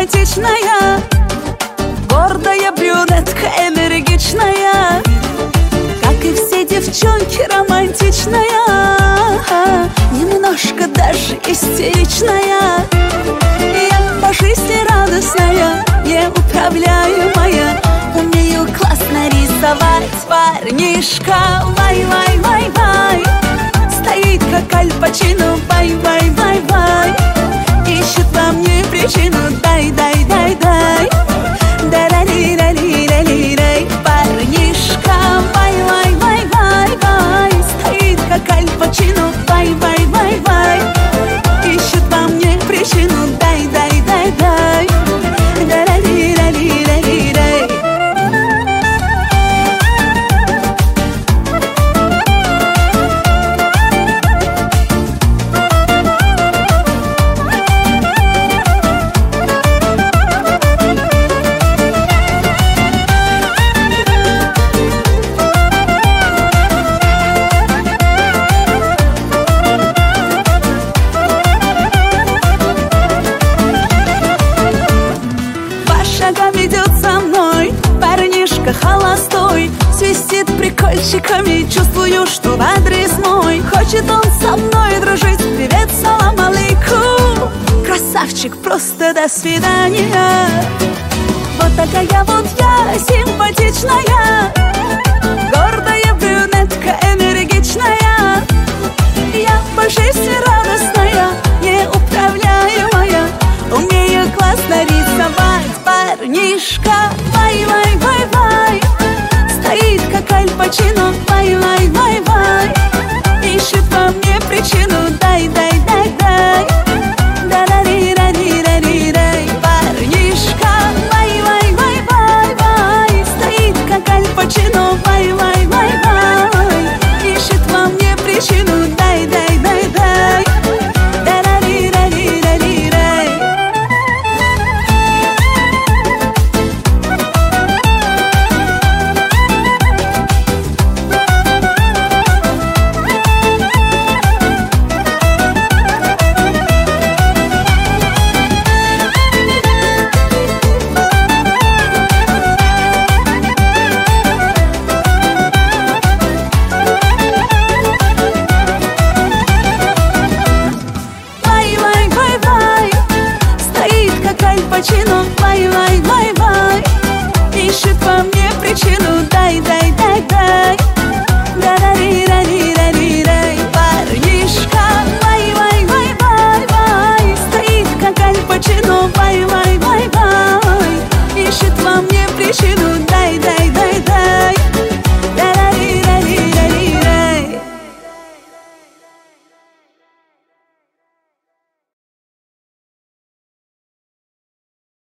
симпатичная, гордая брюнетка, энергичная, как и все девчонки, романтичная, немножко даже истеричная. Я по жизни радостная, неуправляемая, умею классно рисовать. Парнишка, вай-вай-вай-вай, стоит как Аль Пачино, вай-вай-вай-вай, ищет во мне причину, дай-дай-дай-дай, да-ля-ли-ля-ли-ля-ли-ля. Парнишка, вай-вай-вай-вай-вай, стоит как Аль Пачино, вай-вай-вай-вай, ищет во мне причину, дай-дай-дай-дай, да-ля-ли-ля-ли-ля-ли-ля. Идет со мной парнишка холостой, свистит прикольчиками, чувствую, что в адрес мой. Хочет он со мной дружить, привет, салам алейкум, красавчик, просто до свидания. Вот такая вот я, симпатичная, гордая брюнетка, энергичная, я по жизни радостная, неуправляемая, умею классно рисовать. Парнишка, вай-вай-вай-вай, стоит как Аль Пачино, вай-вай-вай-вай, ищет во мне причину, дай-дай-дай-дай, да-да-ри-ра-ри-ра-ри-рай. Парнишка, вай-вай-вай-вай-вай, стоит как Аль Пачино, вай-вай-вай-вай, ищет во мне причину, дай-дай-дай-дай, да-да-ри-ра-ри-ра-ри-рай. Вай-вай-вай-вай, стоит как Аль Пачино, вай-вай.